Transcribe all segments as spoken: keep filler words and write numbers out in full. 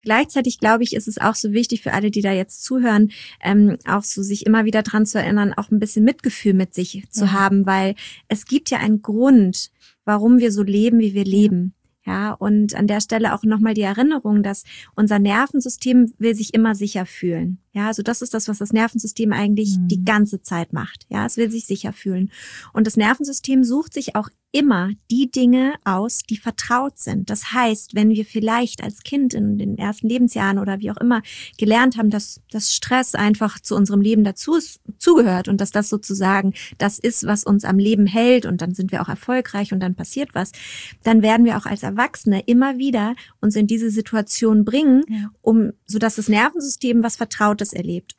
gleichzeitig glaube ich, ist es auch so wichtig für alle, die da jetzt zuhören, ähm, auch so sich immer wieder dran zu erinnern, auch ein bisschen Mitgefühl mit sich zu ja. haben, weil es gibt ja einen Grund, warum wir so leben, wie wir leben. Ja, und an der Stelle auch nochmal die Erinnerung, dass unser Nervensystem will sich immer sicher fühlen. Ja, also das ist das, was das Nervensystem eigentlich mhm. die ganze Zeit macht. Ja, es will sich sicher fühlen. Und das Nervensystem sucht sich auch immer die Dinge aus, die vertraut sind. Das heißt, wenn wir vielleicht als Kind in den ersten Lebensjahren oder wie auch immer gelernt haben, dass das Stress einfach zu unserem Leben dazu ist, zugehört und dass das sozusagen das ist, was uns am Leben hält und dann sind wir auch erfolgreich und dann passiert was, dann werden wir auch als Erwachsene immer wieder uns in diese Situation bringen, ja. um, sodass das Nervensystem was Vertrautes erlebt.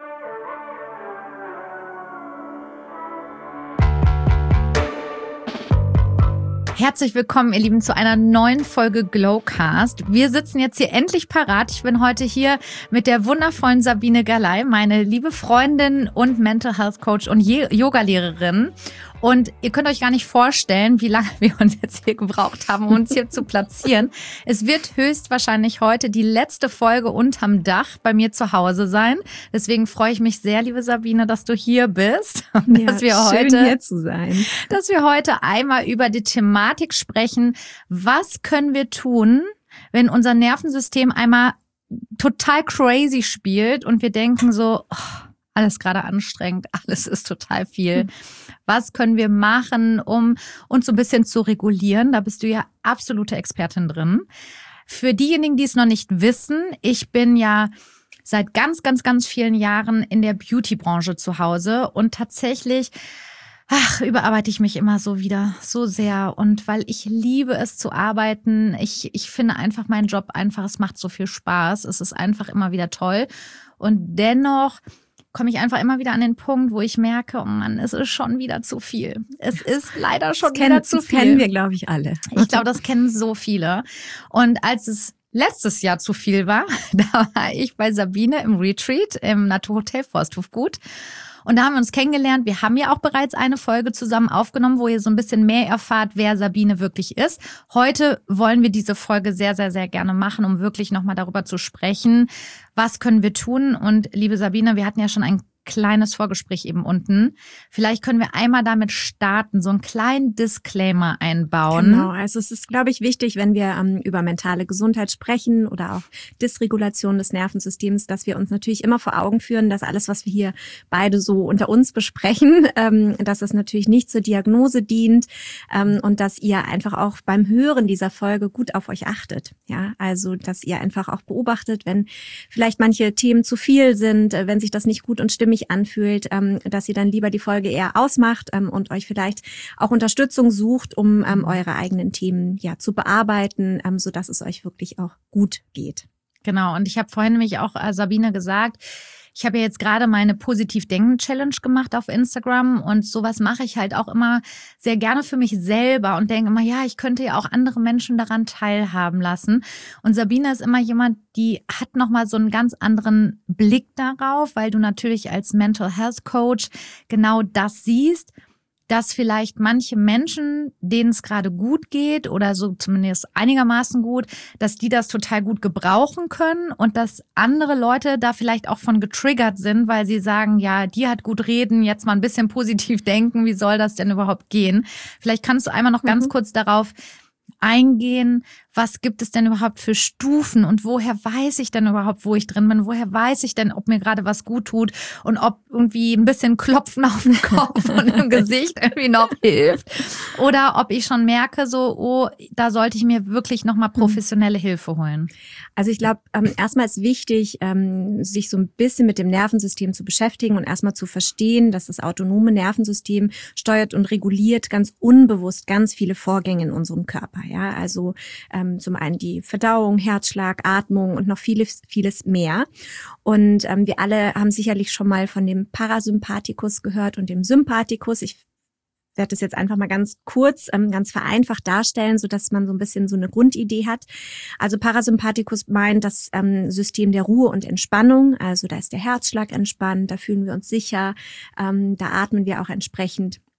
Herzlich willkommen, ihr Lieben, zu einer neuen Folge Glowcast. Wir sitzen jetzt hier endlich parat. Ich bin heute hier mit der wundervollen Sabine Galay, meine liebe Freundin und Mental Health Coach und Yoga-Lehrerin. Und ihr könnt euch gar nicht vorstellen, wie lange wir uns jetzt hier gebraucht haben, um uns hier zu platzieren. Es wird höchstwahrscheinlich heute die letzte Folge unterm Dach bei mir zu Hause sein. Deswegen freue ich mich sehr, liebe Sabine, dass du hier bist. Und ja, dass wir schön heute, hier zu sein. Dass wir heute einmal über die Thematik sprechen. Was können wir tun, wenn unser Nervensystem einmal total crazy spielt und wir denken so, oh, alles gerade anstrengend, alles ist total viel. Was können wir machen, um uns so ein bisschen zu regulieren? Da bist du ja absolute Expertin drin. Für diejenigen, die es noch nicht wissen, ich bin ja seit ganz, ganz, ganz vielen Jahren in der Beauty-Branche zu Hause und tatsächlich Ach, überarbeite ich mich immer so wieder so sehr und weil ich liebe es zu arbeiten. Ich, ich finde einfach meinen Job einfach, es macht so viel Spaß. Es ist einfach immer wieder toll und dennoch komme ich einfach immer wieder an den Punkt, wo ich merke, oh Mann, es ist schon wieder zu viel. Es ist leider schon das wieder kennen, zu das viel. Das kennen wir, glaube ich, alle. Ich glaube, das kennen so viele. Und als es letztes Jahr zu viel war, da war ich bei Sabine im Retreat im Naturhotel Forsthofgut. Und da haben wir uns kennengelernt. Wir haben ja auch bereits eine Folge zusammen aufgenommen, wo ihr so ein bisschen mehr erfahrt, wer Sabine wirklich ist. Heute wollen wir diese Folge sehr, sehr, sehr gerne machen, um wirklich nochmal darüber zu sprechen. Was können wir tun? Und liebe Sabine, wir hatten ja schon ein kleines Vorgespräch eben unten. Vielleicht können wir einmal damit starten, so einen kleinen Disclaimer einbauen. Genau, also es ist, glaube ich, wichtig, wenn wir ähm, über mentale Gesundheit sprechen oder auch Dysregulation des Nervensystems, dass wir uns natürlich immer vor Augen führen, dass alles, was wir hier beide so unter uns besprechen, ähm, dass es natürlich nicht zur Diagnose dient ähm, und dass ihr einfach auch beim Hören dieser Folge gut auf euch achtet. Ja, also dass ihr einfach auch beobachtet, wenn vielleicht manche Themen zu viel sind, äh, wenn sich das nicht gut und stimmig anfühlt, ähm, dass ihr dann lieber die Folge eher ausmacht ähm, und euch vielleicht auch Unterstützung sucht, um ähm, eure eigenen Themen ja zu bearbeiten, ähm, sodass es euch wirklich auch gut geht. Genau, und ich habe vorhin nämlich auch äh, Sabine gesagt, ich habe ja jetzt gerade meine Positiv-Denken-Challenge gemacht auf Instagram und sowas mache ich halt auch immer sehr gerne für mich selber und denke immer, ja, ich könnte ja auch andere Menschen daran teilhaben lassen. Und Sabine ist immer jemand, die hat nochmal so einen ganz anderen Blick darauf, weil du natürlich als Mental Health Coach genau das siehst, dass vielleicht manche Menschen, denen es gerade gut geht oder so zumindest einigermaßen gut, dass die das total gut gebrauchen können und dass andere Leute da vielleicht auch von getriggert sind, weil sie sagen, ja, die hat gut reden, jetzt mal ein bisschen positiv denken, wie soll das denn überhaupt gehen? Vielleicht kannst du einmal noch ganz mhm. kurz darauf eingehen, was gibt es denn überhaupt für Stufen und woher weiß ich denn überhaupt, wo ich drin bin? Woher weiß ich denn, ob mir gerade was gut tut und ob irgendwie ein bisschen Klopfen auf dem Kopf und im Gesicht irgendwie noch hilft? Oder ob ich schon merke, so, oh, da sollte ich mir wirklich nochmal professionelle Hilfe holen. Also ich glaube, ähm, erstmal ist wichtig, ähm, sich so ein bisschen mit dem Nervensystem zu beschäftigen und erstmal zu verstehen, dass das autonome Nervensystem steuert und reguliert ganz unbewusst ganz viele Vorgänge in unserem Körper. Ja, also ähm, zum einen die Verdauung, Herzschlag, Atmung und noch vieles, vieles mehr. Und ähm, wir alle haben sicherlich schon mal von dem Parasympathikus gehört und dem Sympathikus. Ich werde das jetzt einfach mal ganz kurz, ähm, ganz vereinfacht darstellen, so dass man so ein bisschen so eine Grundidee hat. Also Parasympathikus meint das ähm, System der Ruhe und Entspannung. Also da ist der Herzschlag entspannt, da fühlen wir uns sicher, ähm, da atmen wir auch entsprechend.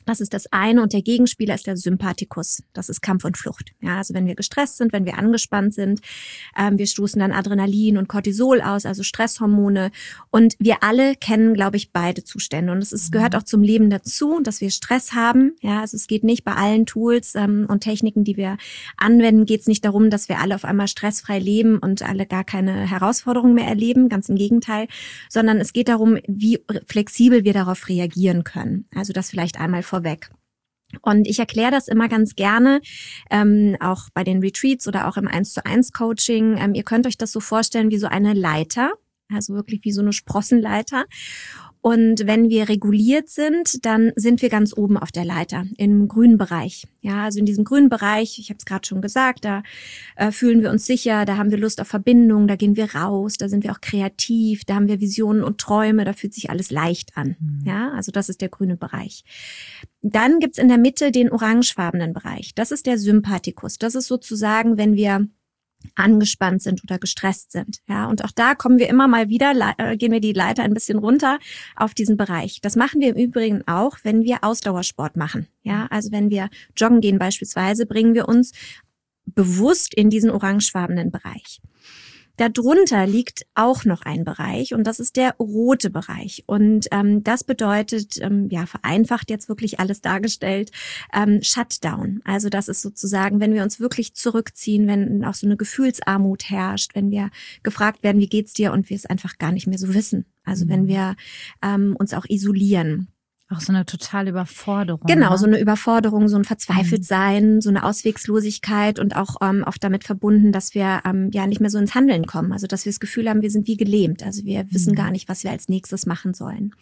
Das ist das eine und der Gegenspieler ist der Sympathikus. Das ist Kampf und Flucht. Ja, also wenn wir gestresst sind, wenn wir angespannt sind, ähm, wir stoßen dann Adrenalin und Cortisol aus, also Stresshormone. Und wir alle kennen, glaube ich, beide Zustände. Und es ist, gehört auch zum Leben dazu, dass wir Stress haben. Ja, also es geht nicht bei allen Tools ähm, und Techniken, die wir anwenden, geht es nicht darum, dass wir alle auf einmal stressfrei leben und alle gar keine Herausforderungen mehr erleben. Ganz im Gegenteil, sondern es geht darum, wie flexibel wir darauf reagieren können. Also das vielleicht einmal vorweg. Und ich erkläre das immer ganz gerne, ähm, auch bei den Retreats oder auch im eins zu eins Coaching. Ähm, ihr könnt euch das so vorstellen wie so eine Leiter, also wirklich wie so eine Sprossenleiter. Und wenn wir reguliert sind, dann sind wir ganz oben auf der Leiter, im grünen Bereich. Ja, also in diesem grünen Bereich, ich habe es gerade schon gesagt, da äh, fühlen wir uns sicher, da haben wir Lust auf Verbindung, da gehen wir raus, da sind wir auch kreativ, da haben wir Visionen und Träume, da fühlt sich alles leicht an. Mhm. Ja, also das ist der grüne Bereich. Dann gibt's in der Mitte den orangefarbenen Bereich. Das ist der Sympathikus. Das ist sozusagen, wenn wir angespannt sind oder gestresst sind. Ja, und auch da kommen wir immer mal wieder, äh, gehen wir die Leiter ein bisschen runter auf diesen Bereich. Das machen wir im Übrigen auch, wenn wir Ausdauersport machen. Ja, also wenn wir joggen gehen beispielsweise, bringen wir uns bewusst in diesen orangefarbenen Bereich. Darunter liegt auch noch ein Bereich und das ist der rote Bereich. Und ähm, das bedeutet, ähm, ja, vereinfacht jetzt wirklich alles dargestellt, ähm, Shutdown. Also das ist sozusagen, wenn wir uns wirklich zurückziehen, wenn auch so eine Gefühlsarmut herrscht, wenn wir gefragt werden, wie geht's dir und wir es einfach gar nicht mehr so wissen. Also wenn wir ähm, uns auch isolieren. Auch so eine totale Überforderung. Genau, ne? so eine Überforderung, so ein Verzweifeltsein, so eine Auswegslosigkeit und auch ähm, oft damit verbunden, dass wir ähm, ja nicht mehr so ins Handeln kommen. Also dass wir das Gefühl haben, wir sind wie gelähmt. Also wir wissen mhm. gar nicht, was wir als nächstes machen sollen.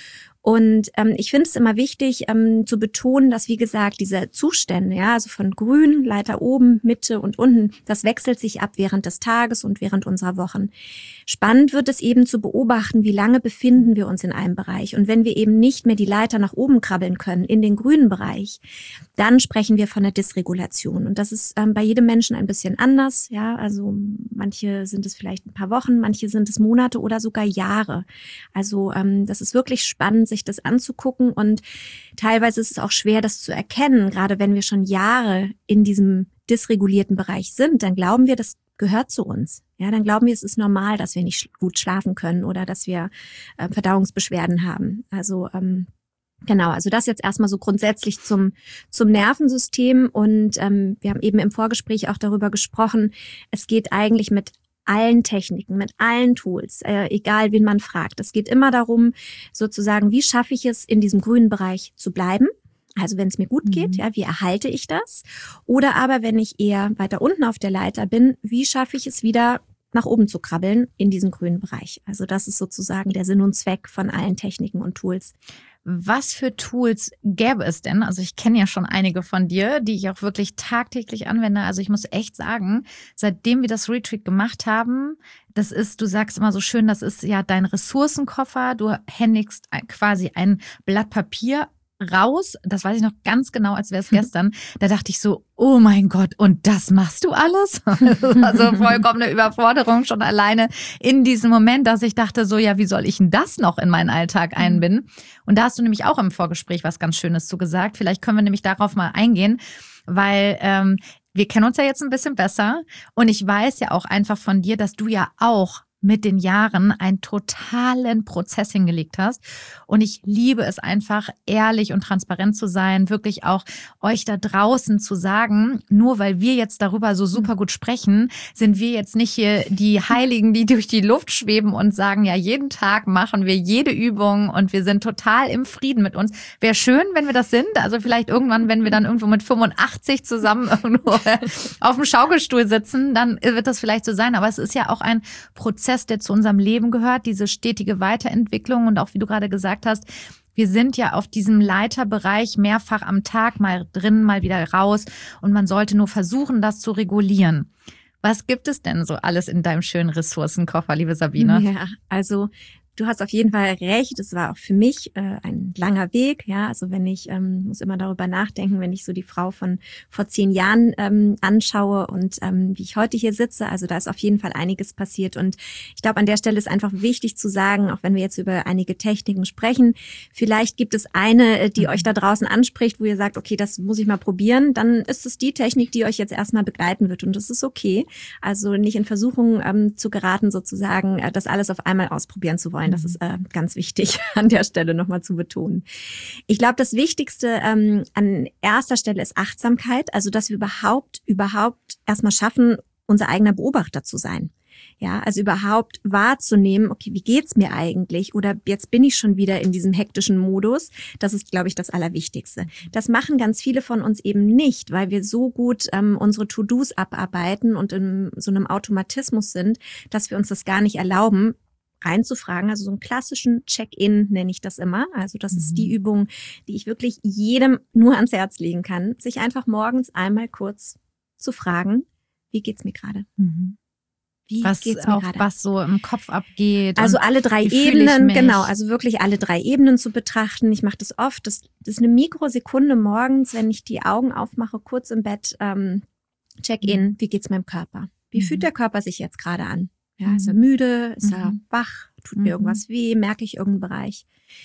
Und ähm, ich finde es immer wichtig ähm, zu betonen, dass, wie gesagt, diese Zustände, ja, also von grün, Leiter oben, Mitte und unten, das wechselt sich ab während des Tages und während unserer Wochen. Spannend wird es eben zu beobachten, wie lange befinden wir uns in einem Bereich. Und wenn wir eben nicht mehr die Leiter nach oben krabbeln können, in den grünen Bereich, dann sprechen wir von der Dysregulation. Und das ist ähm, bei jedem Menschen ein bisschen anders. Ja, also manche sind es vielleicht ein paar Wochen, manche sind es Monate oder sogar Jahre. Also ähm, das ist wirklich spannend, sich das anzugucken. Und teilweise ist es auch schwer, das zu erkennen. Gerade wenn wir schon Jahre in diesem dysregulierten Bereich sind, dann glauben wir, das gehört zu uns. Ja, dann glauben wir, es ist normal, dass wir nicht gut schlafen können oder dass wir äh, Verdauungsbeschwerden haben. Also ähm, genau, also das jetzt erstmal so grundsätzlich zum zum Nervensystem. Und ähm, wir haben eben im Vorgespräch auch darüber gesprochen, es geht eigentlich mit allen Techniken, mit allen Tools, äh, egal wen man fragt. Es geht immer darum, sozusagen, wie schaffe ich es, in diesem grünen Bereich zu bleiben? Also wenn es mir gut geht, mhm. ja, wie erhalte ich das? Oder aber wenn ich eher weiter unten auf der Leiter bin, wie schaffe ich es wieder nach oben zu krabbeln in diesem grünen Bereich? Also das ist sozusagen der Sinn und Zweck von allen Techniken und Tools. Was für Tools gäbe es denn? Also ich kenne ja schon einige von dir, die ich auch wirklich tagtäglich anwende. Also ich muss echt sagen, seitdem wir das Retreat gemacht haben, das ist, du sagst immer so schön, das ist ja dein Ressourcenkoffer. Du händigst quasi ein Blatt Papier raus, das weiß ich noch ganz genau, als wäre es gestern, da dachte ich so, oh mein Gott, und das machst du alles? Also vollkommene Überforderung schon alleine in diesem Moment, dass ich dachte so, ja, wie soll ich denn das noch in meinen Alltag einbinden? Und da hast du nämlich auch im Vorgespräch was ganz Schönes zu gesagt. Vielleicht können wir nämlich darauf mal eingehen, weil ähm, wir kennen uns ja jetzt ein bisschen besser und ich weiß ja auch einfach von dir, dass du ja auch mit den Jahren einen totalen Prozess hingelegt hast. Und ich liebe es einfach, ehrlich und transparent zu sein, wirklich auch euch da draußen zu sagen, nur weil wir jetzt darüber so super gut sprechen, sind wir jetzt nicht hier die Heiligen, die durch die Luft schweben und sagen, ja, jeden Tag machen wir jede Übung und wir sind total im Frieden mit uns. Wäre schön, wenn wir das sind. Also vielleicht irgendwann, wenn wir dann irgendwo mit fünfundachtzig zusammen irgendwo auf dem Schaukelstuhl sitzen, dann wird das vielleicht so sein. Aber es ist ja auch ein Prozess, der zu unserem Leben gehört, diese stetige Weiterentwicklung und auch, wie du gerade gesagt hast, wir sind ja auf diesem Leiterbereich mehrfach am Tag, mal drin, mal wieder raus und man sollte nur versuchen, das zu regulieren. Was gibt es denn so alles in deinem schönen Ressourcenkoffer, liebe Sabine? Ja, also Du hast auf jeden Fall recht. Es war auch für mich äh, ein langer Weg. Ja, also wenn ich ähm, muss immer darüber nachdenken, wenn ich so die Frau von vor zehn Jahren ähm, anschaue und ähm, wie ich heute hier sitze. Also da ist auf jeden Fall einiges passiert. Und ich glaube, an der Stelle ist einfach wichtig zu sagen, auch wenn wir jetzt über einige Techniken sprechen, vielleicht gibt es eine, die mhm. euch da draußen anspricht, wo ihr sagt, okay, das muss ich mal probieren. Dann ist es die Technik, die euch jetzt erstmal begleiten wird. Und das ist okay. Also nicht in Versuchung ähm, zu geraten, sozusagen, äh, das alles auf einmal ausprobieren zu wollen. Das ist äh, ganz wichtig an der Stelle nochmal zu betonen. Ich glaube, das Wichtigste ähm, an erster Stelle ist Achtsamkeit, also dass wir überhaupt, überhaupt erstmal schaffen, unser eigener Beobachter zu sein. Ja, also überhaupt wahrzunehmen, okay, wie geht's mir eigentlich? Oder jetzt bin ich schon wieder in diesem hektischen Modus. Das ist, glaube ich, das Allerwichtigste. Das machen ganz viele von uns eben nicht, weil wir so gut ähm, unsere To-Dos abarbeiten und in so einem Automatismus sind, dass wir uns das gar nicht erlauben, reinzufragen, also so einen klassischen Check-in nenne ich das immer. Also das mhm. ist die Übung, die ich wirklich jedem nur ans Herz legen kann, sich einfach morgens einmal kurz zu fragen, wie geht's mir gerade? Mhm. Wie was geht's mir auch gerade? Was so im Kopf abgeht. Also alle drei Ebenen, genau, also wirklich alle drei Ebenen zu betrachten. Ich mache das oft. Das, das ist eine Mikrosekunde morgens, wenn ich die Augen aufmache, kurz im Bett, ähm, Check-in, mhm. wie geht's meinem Körper? Wie mhm. fühlt der Körper sich jetzt gerade an? Ja, ist er müde? Ist er mhm. wach? Tut mir mhm. irgendwas weh? Merke ich irgendeinen Bereich?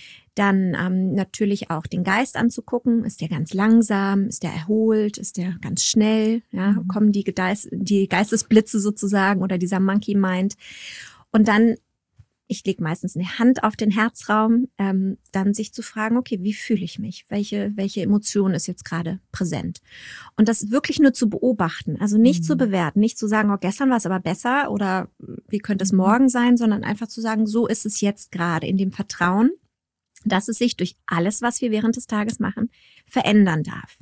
Dann ähm, natürlich auch den Geist anzugucken. Ist der ganz langsam? Ist der erholt? Ist der ganz schnell? Ja, mhm. kommen die, Gedeis- die Geistesblitze sozusagen oder dieser Monkey Mind? Und dann, ich lege meistens eine Hand auf den Herzraum, ähm, dann sich zu fragen, okay, wie fühle ich mich? Welche welche Emotion ist jetzt gerade präsent? Und das wirklich nur zu beobachten, also nicht mhm. zu bewerten, nicht zu sagen, oh, gestern war es aber besser oder wie könnte es morgen sein, sondern einfach zu sagen, so ist es jetzt gerade, in dem Vertrauen, dass es sich durch alles, was wir während des Tages machen, verändern darf.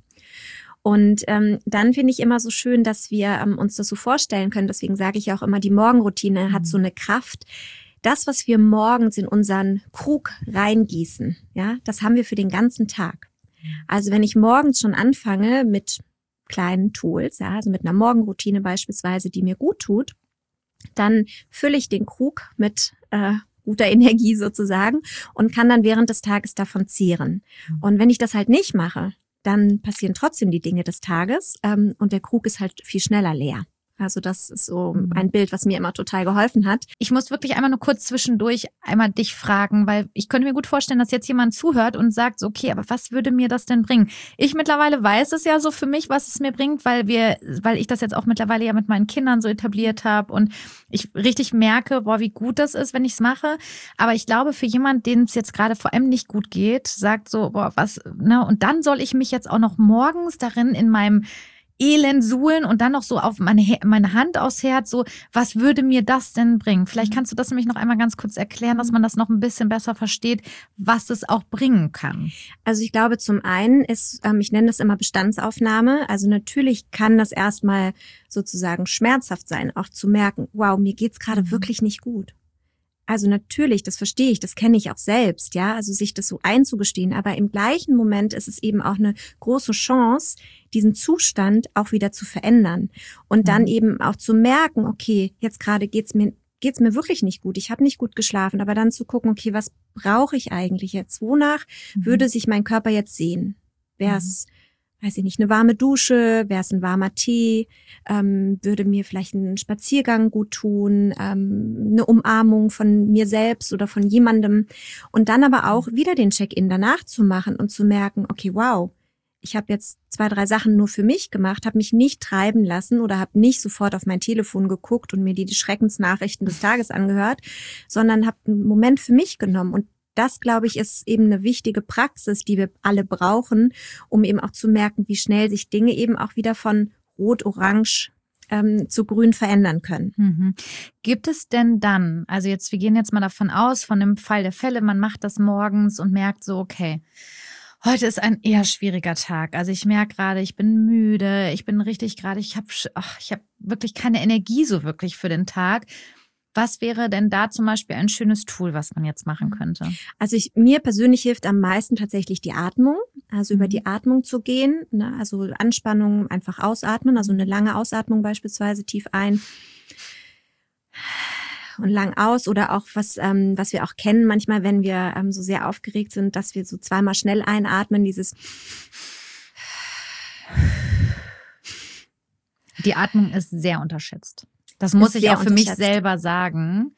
Und ähm, dann finde ich immer so schön, dass wir ähm, uns das so vorstellen können. Deswegen sage ich auch immer, die Morgenroutine mhm. hat so eine Kraft. Das, was wir morgens in unseren Krug reingießen, ja, das haben wir für den ganzen Tag. Also wenn ich morgens schon anfange mit kleinen Tools, ja, also mit einer Morgenroutine beispielsweise, die mir gut tut, dann fülle ich den Krug mit äh, guter Energie sozusagen und kann dann während des Tages davon zehren. Und wenn ich das halt nicht mache, dann passieren trotzdem die Dinge des Tages ähm, und der Krug ist halt viel schneller leer. Also das ist so ein Bild, was mir immer total geholfen hat. Ich muss wirklich einmal nur kurz zwischendurch einmal dich fragen, weil ich könnte mir gut vorstellen, dass jetzt jemand zuhört und sagt, okay, aber was würde mir das denn bringen? Ich mittlerweile weiß es ja so für mich, was es mir bringt, weil wir, weil ich das jetzt auch mittlerweile ja mit meinen Kindern so etabliert habe und ich richtig merke, boah, wie gut das ist, wenn ich es mache. Aber ich glaube, für jemand, dem es jetzt gerade vor allem nicht gut geht, sagt so, boah, was, ne? Und dann soll ich mich jetzt auch noch morgens darin in meinem Elend suhlen und dann noch so auf meine, meine Hand aufs Herz, so, was würde mir das denn bringen? Vielleicht kannst du das nämlich noch einmal ganz kurz erklären, dass man das noch ein bisschen besser versteht, was es auch bringen kann. Also ich glaube, zum einen ist, ähm, ich nenne das immer Bestandsaufnahme, also natürlich kann das erstmal sozusagen schmerzhaft sein, auch zu merken, wow, mir geht's gerade mhm. wirklich nicht gut. Also natürlich, das verstehe ich, das kenne ich auch selbst, ja, also sich das so einzugestehen, aber im gleichen Moment ist es eben auch eine große Chance, diesen Zustand auch wieder zu verändern und dann mhm. eben auch zu merken, okay, jetzt gerade geht's mir geht's mir wirklich nicht gut, ich habe nicht gut geschlafen, aber dann zu gucken, okay, was brauche ich eigentlich jetzt, wonach mhm. würde sich mein Körper jetzt sehen? Wäre es mhm. weiß ich nicht, eine warme Dusche, wäre es ein warmer Tee, ähm, würde mir vielleicht ein Spaziergang gut tun, ähm, eine Umarmung von mir selbst oder von jemandem und dann aber auch wieder den Check-in danach zu machen und zu merken, okay, wow, ich habe jetzt zwei, drei Sachen nur für mich gemacht, habe mich nicht treiben lassen oder habe nicht sofort auf mein Telefon geguckt und mir die, die Schreckensnachrichten des Tages angehört, sondern habe einen Moment für mich genommen und das, glaube ich, ist eben eine wichtige Praxis, die wir alle brauchen, um eben auch zu merken, wie schnell sich Dinge eben auch wieder von rot, orange ähm, zu grün verändern können. Mhm. Gibt es denn dann, also jetzt, wir gehen jetzt mal davon aus, von dem Fall der Fälle, man macht das morgens und merkt so, okay, heute ist ein eher schwieriger Tag. Also ich merke gerade, ich bin müde, ich bin richtig gerade, ich habe ich hab wirklich keine Energie so wirklich für den Tag. Was wäre denn da zum Beispiel ein schönes Tool, was man jetzt machen könnte? Also ich, mir persönlich hilft am meisten tatsächlich die Atmung, also über die Atmung zu gehen, ne? Also Anspannung einfach ausatmen, also eine lange Ausatmung beispielsweise tief ein und lang aus oder auch was, ähm, was wir auch kennen manchmal, wenn wir ähm, so sehr aufgeregt sind, dass wir so zweimal schnell einatmen, dieses Die Atmung ist sehr unterschätzt. Das muss ich auch für mich selber sagen.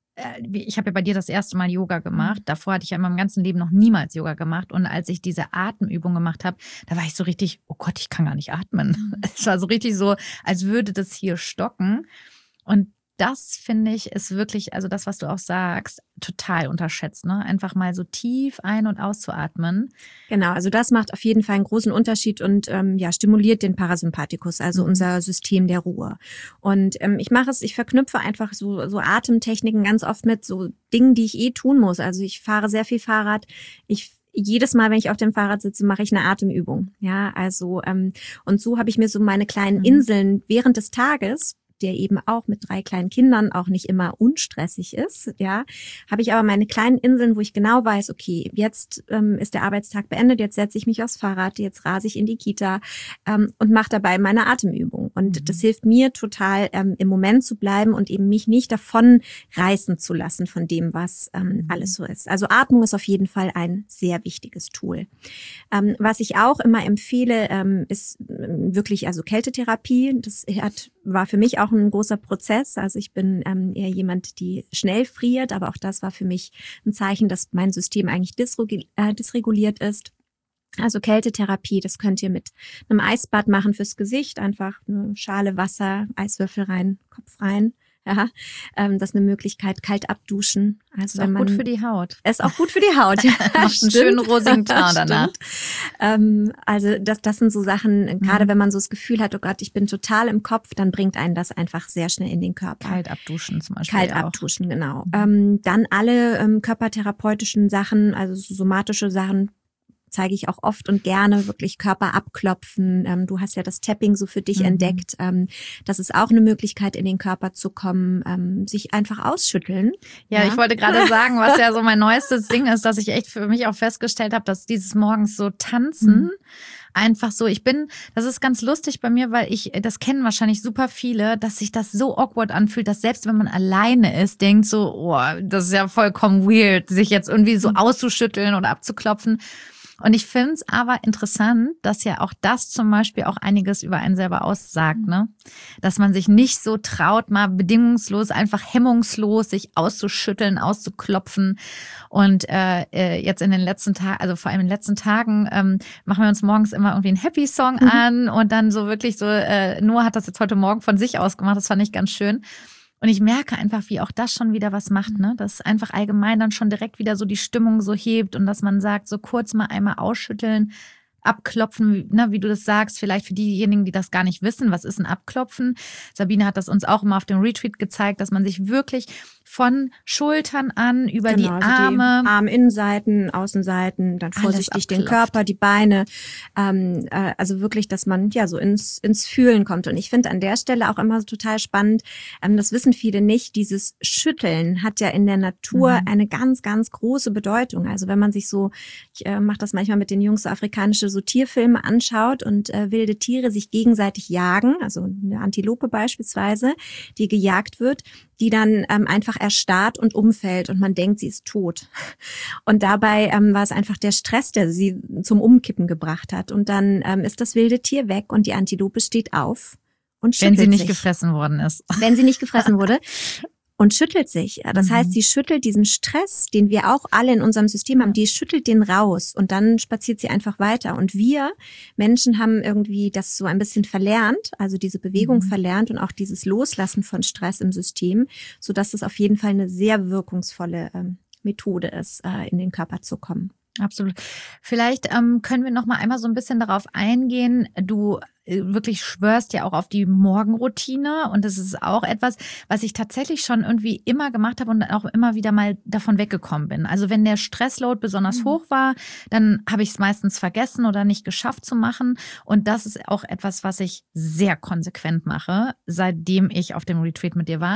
Ich habe ja bei dir das erste Mal Yoga gemacht. Davor hatte ich ja in meinem ganzen Leben noch niemals Yoga gemacht. Und als ich diese Atemübung gemacht habe, da war ich so richtig, oh Gott, ich kann gar nicht atmen. Es war so richtig so, als würde das hier stocken. Und das, finde ich, ist wirklich, also das, was du auch sagst, total unterschätzt, ne? Einfach mal so tief ein- und auszuatmen. Genau, also das macht auf jeden Fall einen großen Unterschied und ähm, ja stimuliert den Parasympathikus, also mhm. unser System der Ruhe. Und ähm, ich mache es, ich verknüpfe einfach so, so Atemtechniken ganz oft mit so Dingen, die ich eh tun muss. Also ich fahre sehr viel Fahrrad, ich jedes Mal, wenn ich auf dem Fahrrad sitze, mache ich eine Atemübung. Ja, also ähm, und so habe ich mir so meine kleinen mhm. Inseln während des Tages, der eben auch mit drei kleinen Kindern auch nicht immer unstressig ist, ja, habe ich aber meine kleinen Inseln, wo ich genau weiß, okay, jetzt ähm, ist der Arbeitstag beendet, jetzt setze ich mich aufs Fahrrad, jetzt rase ich in die Kita ähm, und mache dabei meine Atemübung. Und mhm. das hilft mir total, ähm, im Moment zu bleiben und eben mich nicht davon reißen zu lassen von dem, was ähm, mhm. alles so ist. Also Atmung ist auf jeden Fall ein sehr wichtiges Tool. Ähm, was ich auch immer empfehle, ähm, ist wirklich also Kältetherapie. Das hat, war für mich auch ein großer Prozess. Also ich bin ähm, eher jemand, die schnell friert, aber auch das war für mich ein Zeichen, dass mein System eigentlich dysregul- äh, dysreguliert ist. Also Kältetherapie, das könnt ihr mit einem Eisbad machen fürs Gesicht. Einfach eine Schale Wasser, Eiswürfel rein, Kopf rein. Ja, ähm, das ist eine Möglichkeit, kalt abduschen. Also ist wenn auch man, gut für die Haut. Ist auch gut für die Haut. Ja, macht einen schönen rosigen Teint danach. Ähm, also das, das sind so Sachen, mhm. gerade wenn man so das Gefühl hat, oh Gott, ich bin total im Kopf, dann bringt einen das einfach sehr schnell in den Körper. Kalt abduschen zum Beispiel. Kalt auch. abduschen, genau. Mhm. Ähm, dann alle ähm, körpertherapeutischen Sachen, also so somatische Sachen, zeige ich auch oft und gerne, wirklich Körper abklopfen. Ähm, du hast ja das Tapping so für dich mhm. entdeckt. Ähm, das ist auch eine Möglichkeit, in den Körper zu kommen, ähm, sich einfach ausschütteln. Ja, ja, ich wollte gerade sagen, was ja so mein neuestes Ding ist, dass ich echt für mich auch festgestellt habe, dass dieses morgens so tanzen mhm. einfach so, ich bin, das ist ganz lustig bei mir, weil ich, das kennen wahrscheinlich super viele, dass sich das so awkward anfühlt, dass selbst wenn man alleine ist, denkt so, oh, das ist ja vollkommen weird, sich jetzt irgendwie so mhm. auszuschütteln oder abzuklopfen. Und ich finde es aber interessant, dass ja auch das zum Beispiel auch einiges über einen selber aussagt, ne? Dass man sich nicht so traut, mal bedingungslos, einfach hemmungslos sich auszuschütteln, auszuklopfen. Und äh, jetzt in den letzten Tagen, also vor allem in den letzten Tagen, ähm, machen wir uns morgens immer irgendwie einen Happy-Song mhm. an und dann so wirklich so, äh, Noah hat das jetzt heute Morgen von sich aus gemacht, das fand ich ganz schön. Und ich merke einfach, wie auch das schon wieder was macht, ne? Dass einfach allgemein dann schon direkt wieder so die Stimmung so hebt und dass man sagt, so kurz mal einmal ausschütteln, abklopfen, ne, wie du das sagst, vielleicht für diejenigen, die das gar nicht wissen, was ist ein Abklopfen? Sabine hat das uns auch immer auf dem Retreat gezeigt, dass man sich wirklich von Schultern an über genau, die also Arme, die Arminnenseiten, Außenseiten, dann vorsichtig den Körper, die Beine, ähm, äh, also wirklich, dass man ja so ins ins Fühlen kommt. Und ich finde an der Stelle auch immer total spannend, ähm, das wissen viele nicht, dieses Schütteln hat ja in der Natur mhm. eine ganz, ganz große Bedeutung. Also wenn man sich so, ich äh, mache das manchmal mit den Jungs, so afrikanische so Tierfilme anschaut und äh, wilde Tiere sich gegenseitig jagen, also eine Antilope beispielsweise, die gejagt wird, die dann ähm, einfach erstarrt und umfällt und man denkt, sie ist tot. Und dabei ähm, war es einfach der Stress, der sie zum Umkippen gebracht hat. Und dann ähm, ist das wilde Tier weg und die Antilope steht auf und schüttelt sich. Wenn sie nicht sich. gefressen worden ist. Wenn sie nicht gefressen wurde. Und schüttelt sich. Das mhm. heißt, sie schüttelt diesen Stress, den wir auch alle in unserem System haben, die schüttelt den raus und dann spaziert sie einfach weiter. Und wir Menschen haben irgendwie das so ein bisschen verlernt, also diese Bewegung mhm. verlernt und auch dieses Loslassen von Stress im System, sodass es auf jeden Fall eine sehr wirkungsvolle ähm, Methode ist, äh, in den Körper zu kommen. Absolut. Vielleicht ähm, können wir noch mal einmal so ein bisschen darauf eingehen. Du äh, wirklich schwörst ja auch auf die Morgenroutine und das ist auch etwas, was ich tatsächlich schon irgendwie immer gemacht habe und auch immer wieder mal davon weggekommen bin. Also wenn der Stressload besonders mhm. hoch war, dann habe ich es meistens vergessen oder nicht geschafft zu machen. Und das ist auch etwas, was ich sehr konsequent mache, seitdem ich auf dem Retreat mit dir war.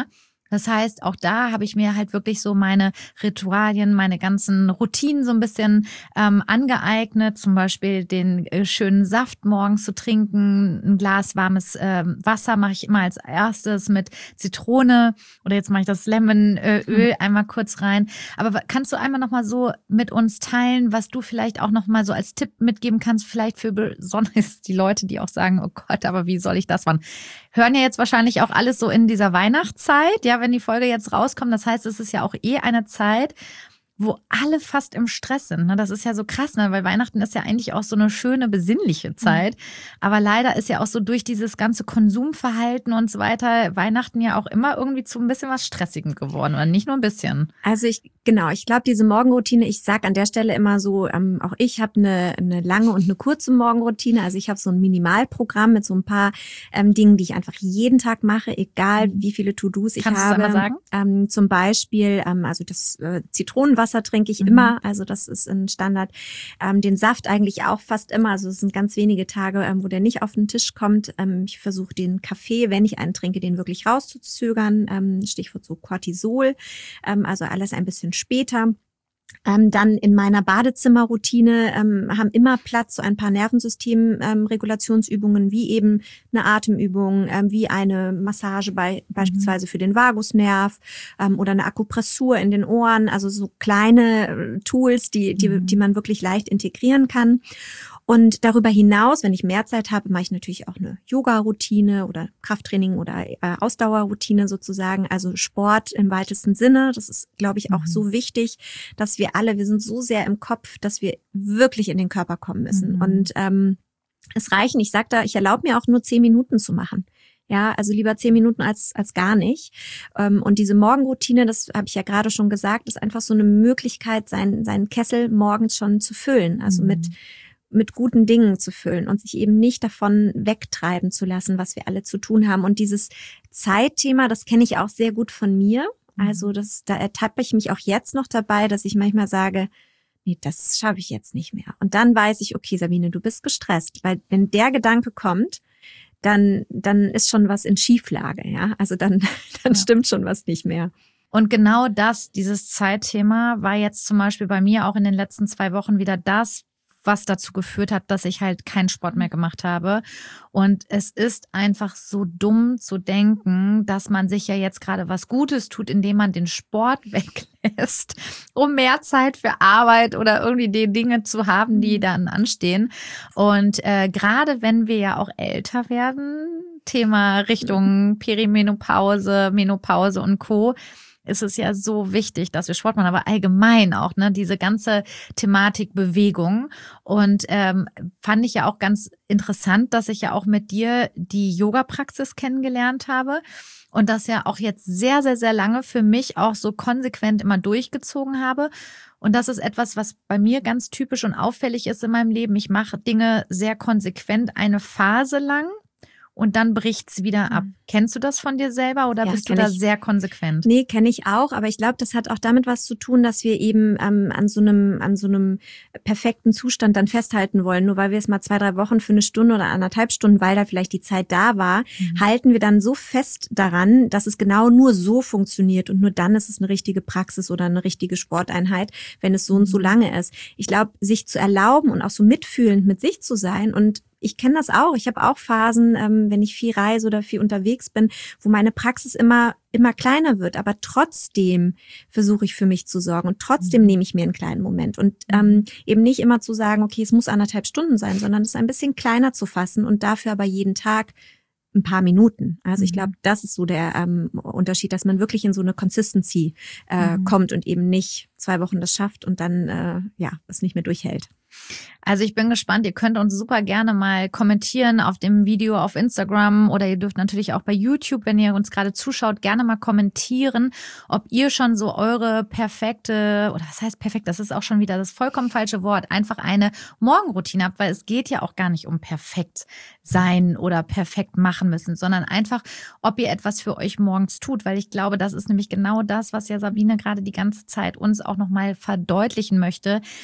Das heißt, auch da habe ich mir halt wirklich so meine Ritualien, meine ganzen Routinen so ein bisschen ähm, angeeignet. Zum Beispiel den äh, schönen Saft morgens zu trinken. Ein Glas warmes äh, Wasser mache ich immer als erstes mit Zitrone. Oder jetzt mache ich das Lemonöl äh, einmal kurz rein. Aber kannst du einmal nochmal so mit uns teilen, was du vielleicht auch nochmal so als Tipp mitgeben kannst, vielleicht für besonders die Leute, die auch sagen, oh Gott, aber wie soll ich das machen? Hören ja jetzt wahrscheinlich auch alles so in dieser Weihnachtszeit, ja, wenn die Folge jetzt rauskommt. Das heißt, es ist ja auch eh eine Zeit, wo alle fast im Stress sind. Das ist ja so krass, ne? Weil Weihnachten ist ja eigentlich auch so eine schöne, besinnliche Zeit. Aber leider ist ja auch so durch dieses ganze Konsumverhalten und so weiter Weihnachten ja auch immer irgendwie zu ein bisschen was Stressigem geworden. Oder nicht nur ein bisschen. Also ich, genau, ich glaube, diese Morgenroutine, ich sag an der Stelle immer so, ähm, auch ich habe eine, eine lange und eine kurze Morgenroutine. Also ich habe so ein Minimalprogramm mit so ein paar ähm, Dingen, die ich einfach jeden Tag mache, egal wie viele To-Dos ich Kannst habe. Kannst du das einmal sagen? Ähm, zum Beispiel, ähm, also das äh, Zitronenwasser trinke ich mhm. immer, also das ist ein Standard. Ähm, den Saft eigentlich auch fast immer, also es sind ganz wenige Tage, ähm, wo der nicht auf den Tisch kommt. Ähm, ich versuche den Kaffee, wenn ich einen trinke, den wirklich rauszuzögern. Ähm, Stichwort so Cortisol, ähm, also alles ein bisschen später. Ähm, dann in meiner Badezimmerroutine ähm, haben immer Platz so ein paar Nervensystemregulationsübungen, ähm, wie eben eine Atemübung, ähm, wie eine Massage bei beispielsweise für den Vagusnerv ähm, oder eine Akupressur in den Ohren, also so kleine äh, Tools, die die mhm. die man wirklich leicht integrieren kann. Und darüber hinaus, wenn ich mehr Zeit habe, mache ich natürlich auch eine Yoga-Routine oder Krafttraining oder äh, Ausdauerroutine sozusagen, also Sport im weitesten Sinne. Das ist, glaube ich, auch mhm. so wichtig, dass wir alle, wir sind so sehr im Kopf, dass wir wirklich in den Körper kommen müssen. Mhm. Und ähm, es reichen, ich sage da, ich erlaube mir auch nur zehn Minuten zu machen. Ja, also lieber zehn Minuten als als gar nicht. Und diese Morgenroutine, das habe ich ja gerade schon gesagt, ist einfach so eine Möglichkeit, seinen seinen Kessel morgens schon zu füllen. Also mhm. mit mit guten Dingen zu füllen und sich eben nicht davon wegtreiben zu lassen, was wir alle zu tun haben. Und dieses Zeitthema, das kenne ich auch sehr gut von mir. Also das, da ertappe ich mich auch jetzt noch dabei, dass ich manchmal sage, nee, das schaffe ich jetzt nicht mehr. Und dann weiß ich, okay, Sabine, du bist gestresst, weil wenn der Gedanke kommt, dann dann ist schon was in Schieflage, ja. Also dann dann ja. stimmt schon was nicht mehr. Und genau das, dieses Zeitthema, war jetzt zum Beispiel bei mir auch in den letzten zwei Wochen wieder das, was dazu geführt hat, dass ich halt keinen Sport mehr gemacht habe. Und es ist einfach so dumm zu denken, dass man sich ja jetzt gerade was Gutes tut, indem man den Sport weglässt, um mehr Zeit für Arbeit oder irgendwie die Dinge zu haben, die dann anstehen. Und äh, gerade wenn wir ja auch älter werden, Thema Richtung Perimenopause, Menopause und Co., ist es ja so wichtig, dass wir Sport machen, aber allgemein auch, ne, diese ganze Thematik Bewegung. Und ähm, fand ich ja auch ganz interessant, dass ich ja auch mit dir die Yoga-Praxis kennengelernt habe und das ja auch jetzt sehr, sehr, sehr lange für mich auch so konsequent immer durchgezogen habe. Und das ist etwas, was bei mir ganz typisch und auffällig ist in meinem Leben. Ich mache Dinge sehr konsequent eine Phase lang. Und dann bricht's wieder ab. Mhm. Kennst du das von dir selber oder ja, bist du da ich. sehr konsequent? Nee, kenne ich auch, aber ich glaube, das hat auch damit was zu tun, dass wir eben ähm, an so einem an so einem perfekten Zustand dann festhalten wollen. Nur weil wir es mal zwei, drei Wochen für eine Stunde oder anderthalb Stunden, weil da vielleicht die Zeit da war, mhm. halten wir dann so fest daran, dass es genau nur so funktioniert und nur dann ist es eine richtige Praxis oder eine richtige Sporteinheit, wenn es so und so lange ist. Ich glaube, sich zu erlauben und auch so mitfühlend mit sich zu sein und ich kenne das auch. Ich habe auch Phasen, ähm, wenn ich viel reise oder viel unterwegs bin, wo meine Praxis immer immer kleiner wird. Aber trotzdem versuche ich für mich zu sorgen und trotzdem mhm. nehme ich mir einen kleinen Moment und ähm, eben nicht immer zu sagen, okay, es muss anderthalb Stunden sein, sondern es ein bisschen kleiner zu fassen und dafür aber jeden Tag ein paar Minuten. Also ich glaube, das ist so der ähm, Unterschied, dass man wirklich in so eine Consistency äh, mhm. kommt und eben nicht zwei Wochen das schafft und dann äh, ja es nicht mehr durchhält. Also ich bin gespannt, ihr könnt uns super gerne mal kommentieren auf dem Video auf Instagram oder ihr dürft natürlich auch bei YouTube, wenn ihr uns gerade zuschaut, gerne mal kommentieren, ob ihr schon so eure perfekte, oder was heißt perfekt, das ist auch schon wieder das vollkommen falsche Wort, einfach eine Morgenroutine habt, weil es geht ja auch gar nicht um perfekt sein oder perfekt machen müssen, sondern einfach, ob ihr etwas für euch morgens tut, weil ich glaube, das ist nämlich genau das, was ja Sabine gerade die ganze Zeit uns auch nochmal verdeutlichen möchte.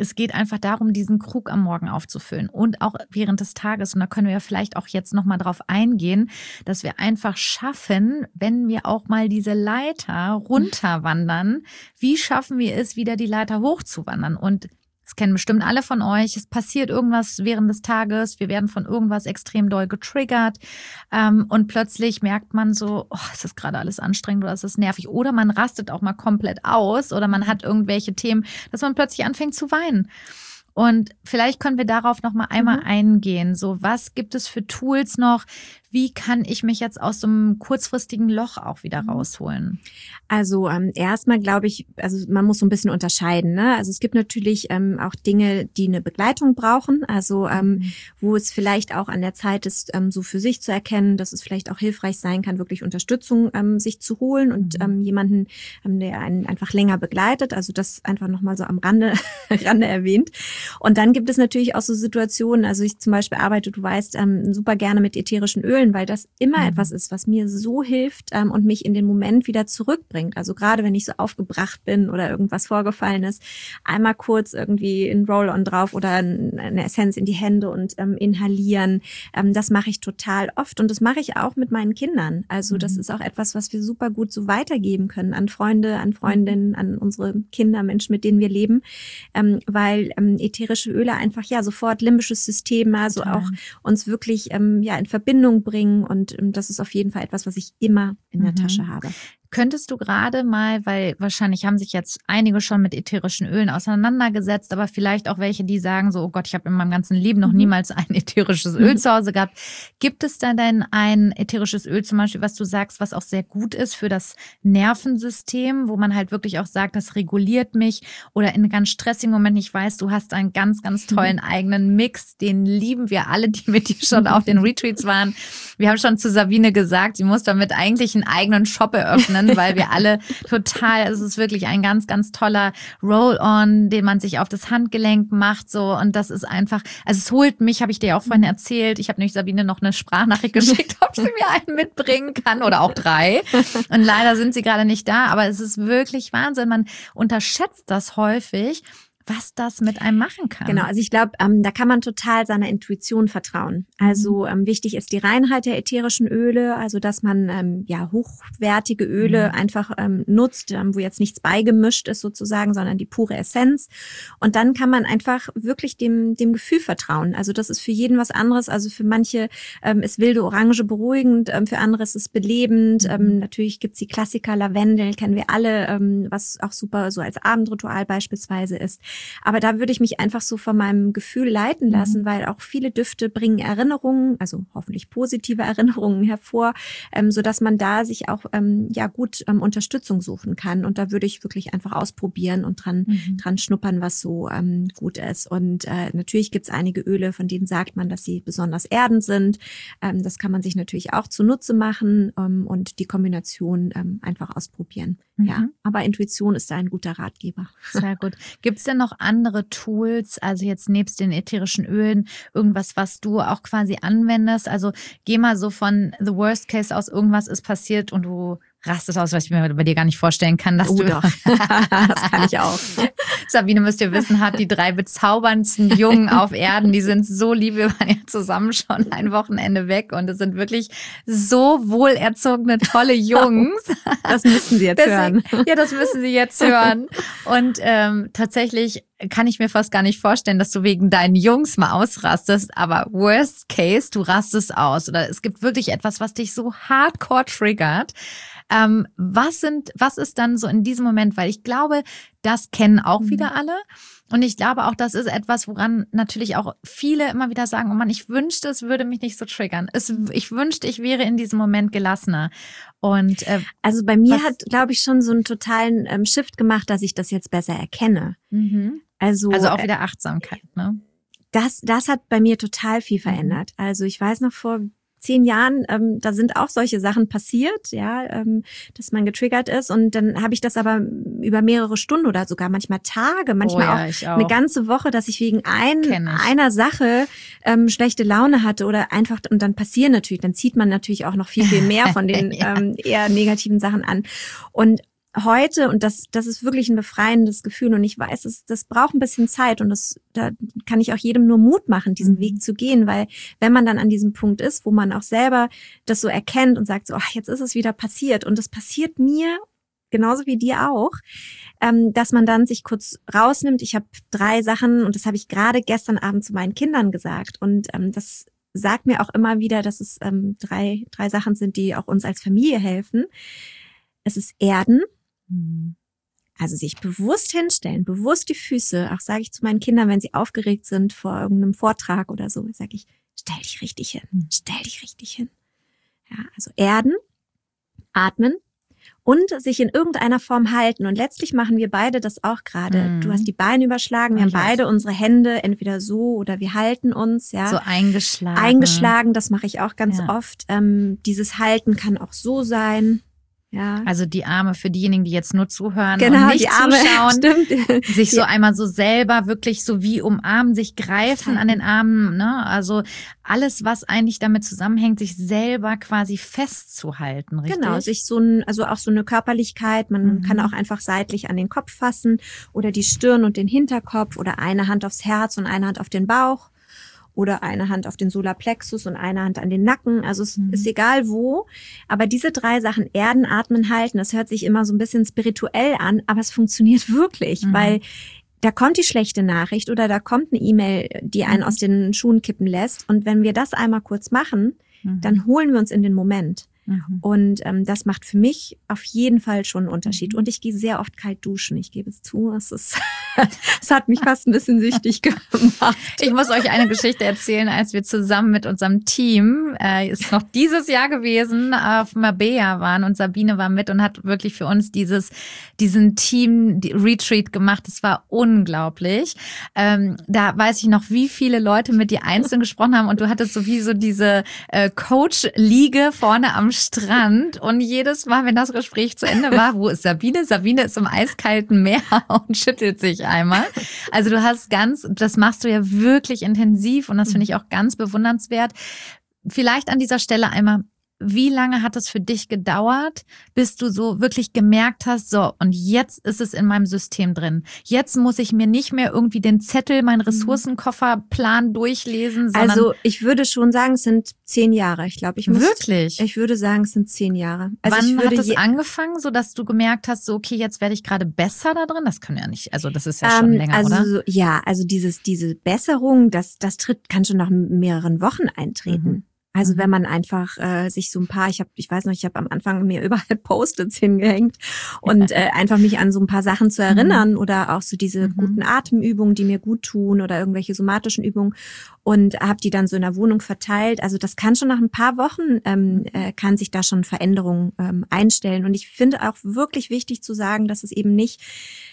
es geht einfach darum, diesen Krug am Morgen aufzufüllen und auch während des Tages. Und da können wir ja vielleicht auch jetzt nochmal drauf eingehen, dass wir einfach schaffen, wenn wir auch mal diese Leiter runterwandern, wie schaffen wir es, wieder die Leiter hochzuwandern? Und das kennen bestimmt alle von euch. Es passiert irgendwas während des Tages. Wir werden von irgendwas extrem doll getriggert. Ähm, und plötzlich merkt man so, oh, ist das gerade alles anstrengend oder ist das nervig? Oder man rastet auch mal komplett aus oder man hat irgendwelche Themen, dass man plötzlich anfängt zu weinen. Und vielleicht können wir darauf noch mal einmal mhm. eingehen. So, was gibt es für Tools noch? Wie kann ich mich jetzt aus so einem kurzfristigen Loch auch wieder rausholen? Also ähm, erstmal glaube ich, also man muss so ein bisschen unterscheiden. Ne? Also es gibt natürlich ähm, auch Dinge, die eine Begleitung brauchen. Also ähm, mhm. wo es vielleicht auch an der Zeit ist, ähm, so für sich zu erkennen, dass es vielleicht auch hilfreich sein kann, wirklich Unterstützung ähm, sich zu holen und mhm. ähm, jemanden, ähm, der einen einfach länger begleitet. Also das einfach nochmal so am Rande, Rande erwähnt. Und dann gibt es natürlich auch so Situationen, also ich zum Beispiel arbeite, du weißt, ähm, super gerne mit ätherischen Ölen, weil das immer mhm. etwas ist, was mir so hilft ähm, und mich in den Moment wieder zurückbringt. Also gerade wenn ich so aufgebracht bin oder irgendwas vorgefallen ist, einmal kurz irgendwie ein Roll-on drauf oder eine Essenz in die Hände und ähm, inhalieren. Ähm, das mache ich total oft und das mache ich auch mit meinen Kindern. Also mhm. das ist auch etwas, was wir super gut so weitergeben können an Freunde, an Freundinnen, an unsere Kinder, Menschen, mit denen wir leben, ähm, weil ähm, ätherische Öle einfach ja sofort limbisches System, also total. Auch uns wirklich ähm, ja in Verbindung bringen. Und das ist auf jeden Fall etwas, was ich immer in der mhm. Tasche habe. Könntest du gerade mal, weil wahrscheinlich haben sich jetzt einige schon mit ätherischen Ölen auseinandergesetzt, aber vielleicht auch welche, die sagen so, oh Gott, ich habe in meinem ganzen Leben noch niemals ein ätherisches Öl zu Hause gehabt. Gibt es da denn ein ätherisches Öl zum Beispiel, was du sagst, was auch sehr gut ist für das Nervensystem, wo man halt wirklich auch sagt, das reguliert mich oder in ganz stressigen Momenten, ich weiß, du hast einen ganz, ganz tollen eigenen Mix, den lieben wir alle, die mit dir schon auf den Retreats waren. Wir haben schon zu Sabine gesagt, sie muss damit eigentlich einen eigenen Shop eröffnen, weil wir alle total, es ist wirklich ein ganz, ganz toller Roll-on, den man sich auf das Handgelenk macht, so, und das ist einfach, also es holt mich, habe ich dir auch vorhin erzählt, ich habe nämlich Sabine noch eine Sprachnachricht geschickt, ob sie mir einen mitbringen kann oder auch drei, und leider sind sie gerade nicht da, aber es ist wirklich Wahnsinn, man unterschätzt das häufig, was das mit einem machen kann. Genau, also ich glaube, ähm, da kann man total seiner Intuition vertrauen. Also ähm, wichtig ist die Reinheit der ätherischen Öle, also dass man ähm, ja hochwertige Öle mhm. einfach ähm, nutzt, ähm, wo jetzt nichts beigemischt ist sozusagen, sondern die pure Essenz. Und dann kann man einfach wirklich dem dem Gefühl vertrauen. Also das ist für jeden was anderes. Also für manche ähm, ist wilde Orange beruhigend, ähm, für andere ist es belebend. Mhm. Ähm, natürlich gibt's die Klassiker, Lavendel kennen wir alle, ähm, was auch super so als Abendritual beispielsweise ist. Aber da würde ich mich einfach so von meinem Gefühl leiten lassen, mhm. weil auch viele Düfte bringen Erinnerungen, also hoffentlich positive Erinnerungen hervor, ähm, so dass man da sich auch ähm, ja gut ähm, Unterstützung suchen kann. Und da würde ich wirklich einfach ausprobieren und dran mhm. dran schnuppern, was so ähm, gut ist. Und äh, natürlich gibt es einige Öle, von denen sagt man, dass sie besonders erdend sind. Ähm, das kann man sich natürlich auch zunutze machen ähm, und die Kombination ähm, einfach ausprobieren. Mhm. Ja, aber Intuition ist da ein guter Ratgeber. Sehr gut. Gibt es denn noch andere Tools, also jetzt nebst den ätherischen Ölen, irgendwas, was du auch quasi anwendest? Also geh mal so von the worst case aus, irgendwas ist passiert und du rastest aus, was ich mir bei dir gar nicht vorstellen kann, dass oh, du... Doch. Das kann ich auch. Sabine, müsst ihr wissen, hat die drei bezauberndsten Jungen auf Erden, die sind so lieb, wir waren ja zusammen schon ein Wochenende weg und es sind wirklich so wohlerzogene, tolle Jungs. Das müssen sie jetzt Deswegen, hören. Ja, das müssen sie jetzt hören. Und ähm, tatsächlich kann ich mir fast gar nicht vorstellen, dass du wegen deinen Jungs mal ausrastest, aber worst case, du rastest aus oder es gibt wirklich etwas, was dich so hardcore triggert. Ähm, was sind, was ist dann so in diesem Moment, weil ich glaube, das kennen auch mhm. wieder alle und ich glaube auch, das ist etwas, woran natürlich auch viele immer wieder sagen, oh Mann, ich wünschte, es würde mich nicht so triggern. Es, ich wünschte, ich wäre in diesem Moment gelassener. Und äh, also bei mir was, hat, glaube ich, schon so einen totalen ähm, Shift gemacht, dass ich das jetzt besser erkenne. Mhm. Also, also auch wieder Achtsamkeit, ne? Das, das hat bei mir total viel verändert. Also ich weiß noch vor zehn Jahren, ähm, da sind auch solche Sachen passiert, ja, ähm, dass man getriggert ist und dann habe ich das aber über mehrere Stunden oder sogar manchmal Tage, manchmal oh ja, auch, auch eine ganze Woche, dass ich wegen ein, ich. einer Sache ähm, schlechte Laune hatte oder einfach, und dann passieren natürlich, dann zieht man natürlich auch noch viel, viel mehr von den ja. ähm, eher negativen Sachen an. Und heute, und das, das ist wirklich ein befreiendes Gefühl, und ich weiß, das, das braucht ein bisschen Zeit, und das, da kann ich auch jedem nur Mut machen, diesen mhm. Weg zu gehen, weil wenn man dann an diesem Punkt ist, wo man auch selber das so erkennt und sagt so, ach, jetzt ist es wieder passiert, und das passiert mir genauso wie dir auch, ähm, dass man dann sich kurz rausnimmt. Ich habe drei Sachen, und das habe ich gerade gestern Abend zu meinen Kindern gesagt, und ähm, das sagt mir auch immer wieder, dass es ähm, drei, drei Sachen sind, die auch uns als Familie helfen. Es ist Erden, mhm. also sich bewusst hinstellen, bewusst die Füße, auch sage ich zu meinen Kindern, wenn sie aufgeregt sind vor irgendeinem Vortrag oder so, sage ich, stell dich richtig hin, stell dich richtig hin. Ja, also Erden, atmen und sich in irgendeiner Form halten. Und letztlich machen wir beide das auch gerade. Mhm. Du hast die Beine überschlagen, wir haben beide unsere Hände entweder so oder wir halten uns. Ja, so eingeschlagen. Eingeschlagen, das mache ich auch ganz ja. oft. Ähm, dieses Halten kann auch so sein. Ja. Also die Arme für diejenigen, die jetzt nur zuhören genau, und nicht die Arme, zuschauen, stimmt. sich so einmal so selber wirklich so wie umarmen, sich greifen an den Armen, ne? Also alles, was eigentlich damit zusammenhängt, sich selber quasi festzuhalten, richtig? Genau, sich so ein, also auch so eine Körperlichkeit, man mhm. kann auch einfach seitlich an den Kopf fassen oder die Stirn und den Hinterkopf oder eine Hand aufs Herz und eine Hand auf den Bauch. Oder eine Hand auf den Solarplexus und eine Hand an den Nacken. Also es mhm. ist egal wo. Aber diese drei Sachen, Erden, Atmen, Halten, das hört sich immer so ein bisschen spirituell an, aber es funktioniert wirklich, mhm. weil da kommt die schlechte Nachricht oder da kommt eine E-Mail, die einen mhm. aus den Schuhen kippen lässt. Und wenn wir das einmal kurz machen, mhm. dann holen wir uns in den Moment. Mhm. Und ähm, das macht für mich auf jeden Fall schon einen Unterschied. Und ich gehe sehr oft kalt duschen, ich gebe es zu. Es ist, es hat mich fast ein bisschen süchtig gemacht. Ich muss euch eine Geschichte erzählen, als wir zusammen mit unserem Team, äh, ist noch dieses Jahr gewesen, auf Marbella waren und Sabine war mit und hat wirklich für uns dieses diesen Team-Retreat gemacht. Das war unglaublich. Ähm, da weiß ich noch, wie viele Leute mit dir einzeln gesprochen haben und du hattest sowieso diese äh, Coach-Liege vorne am Strand und jedes Mal, wenn das Gespräch zu Ende war, wo ist Sabine? Sabine ist im eiskalten Meer und schüttelt sich einmal. Also du hast ganz, das machst du ja wirklich intensiv und das finde ich auch ganz bewundernswert. Vielleicht an dieser Stelle einmal, wie lange hat es für dich gedauert, bis du so wirklich gemerkt hast, so und jetzt ist es in meinem System drin. Jetzt muss ich mir nicht mehr irgendwie den Zettel, meinen Ressourcenkofferplan durchlesen, sondern also ich würde schon sagen, es sind zehn Jahre. Ich glaube, ich muss wirklich. Ich würde sagen, es sind zehn Jahre. Also wann ich würde hat es angefangen, so dass du gemerkt hast, so okay, jetzt werde ich gerade besser da drin? Das kann ja nicht. Also das ist ja schon ähm, länger, also, oder? So, ja, also dieses diese Besserung, das das tritt kann schon nach mehreren Wochen eintreten. Mhm. Also wenn man einfach äh, sich so ein paar, ich habe, ich weiß noch, ich habe am Anfang mir überall Post-its hingehängt und äh, einfach mich an so ein paar Sachen zu erinnern mhm. oder auch so diese mhm. guten Atemübungen, die mir gut tun oder irgendwelche somatischen Übungen und habe die dann so in der Wohnung verteilt. Also das kann schon nach ein paar Wochen, ähm, äh, kann sich da schon Veränderungen ähm, einstellen. Und ich finde auch wirklich wichtig zu sagen, dass es eben nicht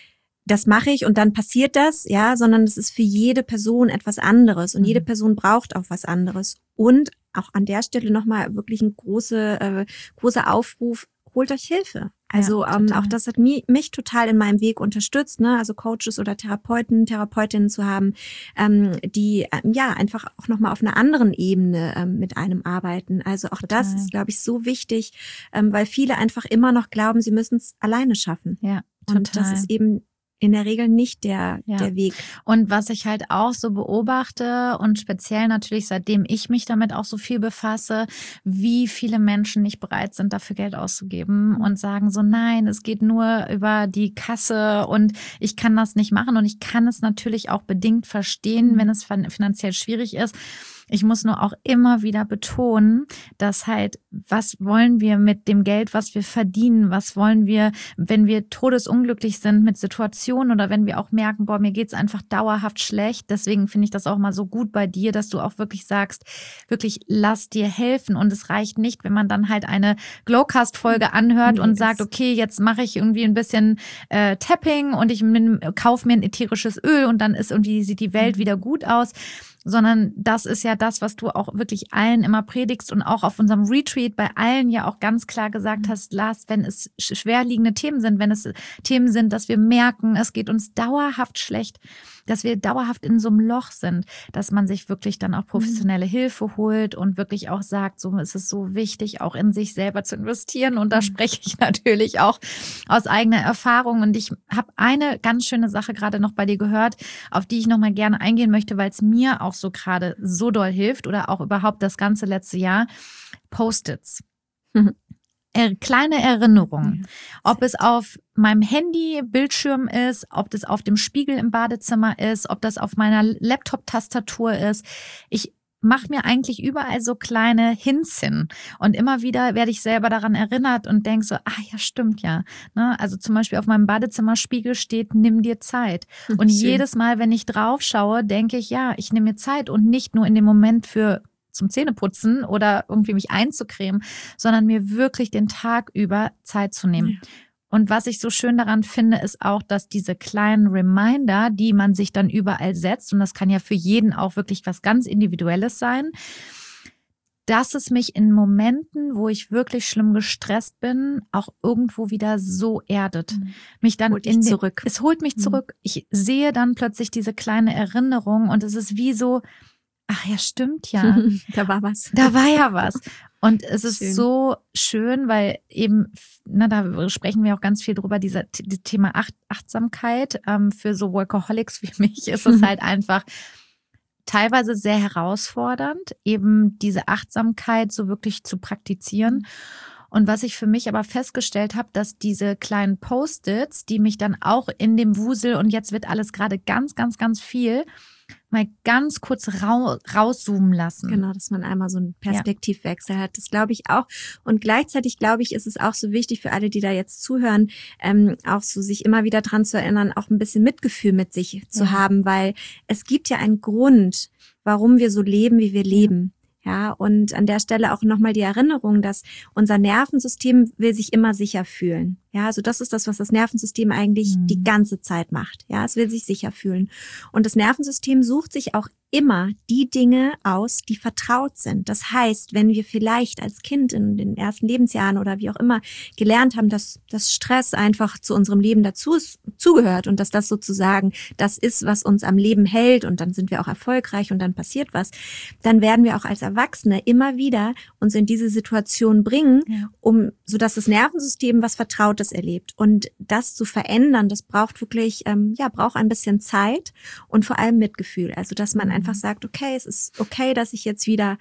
das mache ich und dann passiert das, ja, sondern es ist für jede Person etwas anderes und jede Person braucht auch was anderes. Und auch an der Stelle nochmal wirklich ein großer, äh, großer Aufruf, holt euch Hilfe. Also ja, ähm, auch das hat mich, mich total in meinem Weg unterstützt, ne? Also Coaches oder Therapeuten, Therapeutinnen zu haben, ähm, die ähm, ja einfach auch nochmal auf einer anderen Ebene ähm, mit einem arbeiten. Also auch total. Das ist, glaube ich, so wichtig, ähm, weil viele einfach immer noch glauben, sie müssen es alleine schaffen. Ja, total. Und das ist eben in der Regel nicht der, ja. der Weg. Und was ich halt auch so beobachte und speziell natürlich, seitdem ich mich damit auch so viel befasse, wie viele Menschen nicht bereit sind, dafür Geld auszugeben mhm. und sagen so, nein, es geht nur über die Kasse und ich kann das nicht machen. Und ich kann es natürlich auch bedingt verstehen, mhm. wenn es finanziell schwierig ist. Ich muss nur auch immer wieder betonen, dass halt, was wollen wir mit dem Geld, was wir verdienen? Was wollen wir, wenn wir todesunglücklich sind mit Situationen oder wenn wir auch merken, boah, mir geht's einfach dauerhaft schlecht. Deswegen finde ich das auch mal so gut bei dir, dass du auch wirklich sagst, wirklich lass dir helfen. Und es reicht nicht, wenn man dann halt eine Glowcast-Folge anhört nee, und sagt, okay, jetzt mache ich irgendwie ein bisschen äh, Tapping und ich kaufe mir ein ätherisches Öl und dann ist irgendwie, sieht die Welt wieder gut aus. sondern das ist ja das, was du auch wirklich allen immer predigst und auch auf unserem Retreat bei allen ja auch ganz klar gesagt hast, Lars, wenn es schwerliegende Themen sind, wenn es Themen sind, dass wir merken, es geht uns dauerhaft schlecht, dass wir dauerhaft in so einem Loch sind, dass man sich wirklich dann auch professionelle mhm. Hilfe holt und wirklich auch sagt, so ist es so wichtig, auch in sich selber zu investieren. Und da spreche ich natürlich auch aus eigener Erfahrung. Und ich habe eine ganz schöne Sache gerade noch bei dir gehört, auf die ich noch mal gerne eingehen möchte, weil es mir auch so gerade so doll hilft oder auch überhaupt das ganze letzte Jahr. Post-its. Mhm. Kleine Erinnerungen, ob es auf meinem Handy-Bildschirm ist, ob das auf dem Spiegel im Badezimmer ist, ob das auf meiner Laptop-Tastatur ist. Ich mache mir eigentlich überall so kleine Hints hin und immer wieder werde ich selber daran erinnert und denke so, ah ja, stimmt ja. Ne? Also zum Beispiel auf meinem Badezimmerspiegel steht, nimm dir Zeit. Und Schön. Jedes Mal, wenn ich drauf schaue, denke ich, ja, ich nehme mir Zeit und nicht nur in dem Moment für zum Zähneputzen oder irgendwie mich einzucremen, sondern mir wirklich den Tag über Zeit zu nehmen. Ja. Und was ich so schön daran finde, ist auch, dass diese kleinen Reminder, die man sich dann überall setzt, und das kann ja für jeden auch wirklich was ganz Individuelles sein, dass es mich in Momenten, wo ich wirklich schlimm gestresst bin, auch irgendwo wieder so erdet. Mhm. Mich dann holt in den, zurück. Es holt mich mhm. zurück. Ich sehe dann plötzlich diese kleine Erinnerung und es ist wie so, ach ja, stimmt ja. Da war was. Da war ja was. Und es ist schön. So schön, weil eben, na, da sprechen wir auch ganz viel drüber, dieser die Thema Acht, Achtsamkeit. Ähm, für so Workaholics wie mich ist es halt einfach teilweise sehr herausfordernd, eben diese Achtsamkeit so wirklich zu praktizieren. Und was ich für mich aber festgestellt habe, dass diese kleinen Post-its, die mich dann auch in dem Wusel, und jetzt wird alles gerade ganz, ganz, ganz viel, mal ganz kurz ra- rauszoomen lassen. Genau, dass man einmal so einen Perspektivwechsel ja. hat. Das glaube ich auch. Und gleichzeitig, glaube ich, ist es auch so wichtig für alle, die da jetzt zuhören, ähm, auch so sich immer wieder dran zu erinnern, auch ein bisschen Mitgefühl mit sich zu ja. haben, weil es gibt ja einen Grund, warum wir so leben, wie wir leben. Ja, und an der Stelle auch nochmal die Erinnerung, dass unser Nervensystem will sich immer sicher fühlen. Ja, also das ist das, was das Nervensystem eigentlich mhm. die ganze Zeit macht. Ja, es will sich sicher fühlen. Und das Nervensystem sucht sich auch immer die Dinge aus, die vertraut sind. Das heißt, wenn wir vielleicht als Kind in den ersten Lebensjahren oder wie auch immer gelernt haben, dass das Stress einfach zu unserem Leben dazu zugehört und dass das sozusagen das ist, was uns am Leben hält und dann sind wir auch erfolgreich und dann passiert was, dann werden wir auch als Erwachsene immer wieder uns in diese Situation bringen, ja. um, sodass das Nervensystem was Vertrautes erlebt. Und das zu verändern, das braucht wirklich, ähm, ja, braucht ein bisschen Zeit und vor allem Mitgefühl. Also, dass man einfach sagt, okay, es ist okay, dass ich jetzt wieder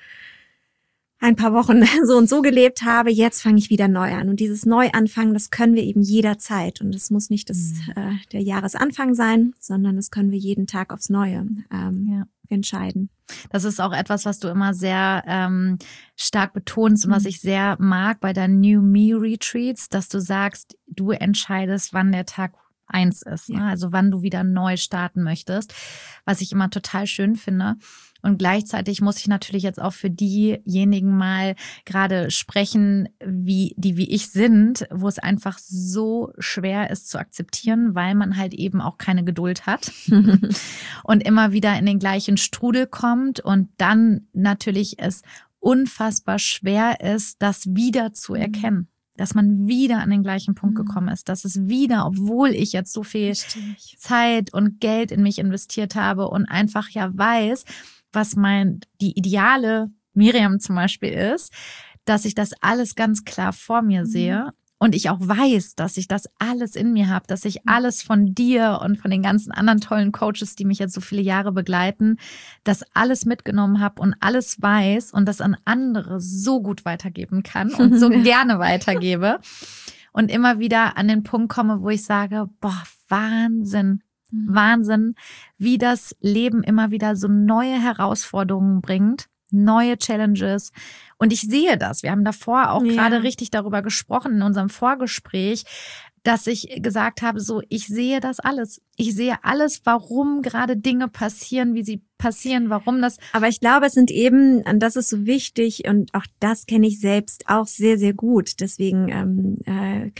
ein paar Wochen so und so gelebt habe, jetzt fange ich wieder neu an. Und dieses Neuanfangen, das können wir eben jederzeit. Und es muss nicht das, mhm. äh, der Jahresanfang sein, sondern das können wir jeden Tag aufs Neue ähm, ja. entscheiden. Das ist auch etwas, was du immer sehr ähm, stark betonst und mhm. was ich sehr mag bei deinen New Me Retreats, dass du sagst, du entscheidest, wann der Tag eins ist, ja. ne? Also wann du wieder neu starten möchtest, was ich immer total schön finde. Und gleichzeitig muss ich natürlich jetzt auch für diejenigen mal gerade sprechen, wie die wie ich sind, wo es einfach so schwer ist zu akzeptieren, weil man halt eben auch keine Geduld hat und immer wieder in den gleichen Strudel kommt und dann natürlich es unfassbar schwer ist, das wieder zu erkennen. Dass man wieder an den gleichen Punkt gekommen ist, dass es wieder, obwohl ich jetzt so viel Richtig. Zeit und Geld in mich investiert habe und einfach ja weiß, was mein die ideale Miriam zum Beispiel ist, dass ich das alles ganz klar vor mir sehe. Mhm. Und ich auch weiß, dass ich das alles in mir habe, dass ich alles von dir und von den ganzen anderen tollen Coaches, die mich jetzt so viele Jahre begleiten, das alles mitgenommen habe und alles weiß und das an andere so gut weitergeben kann und so gerne weitergebe. Und immer wieder an den Punkt komme, wo ich sage, boah, Wahnsinn, mhm. Wahnsinn, wie das Leben immer wieder so neue Herausforderungen bringt. Neue Challenges. Und ich sehe das. Wir haben davor auch ja. gerade richtig darüber gesprochen in unserem Vorgespräch, dass ich gesagt habe, so, ich sehe das alles. Ich sehe alles, warum gerade Dinge passieren, wie sie passieren, warum das. Aber ich glaube, es sind eben, und das ist so wichtig, und auch das kenne ich selbst auch sehr, sehr gut. Deswegen ähm, äh,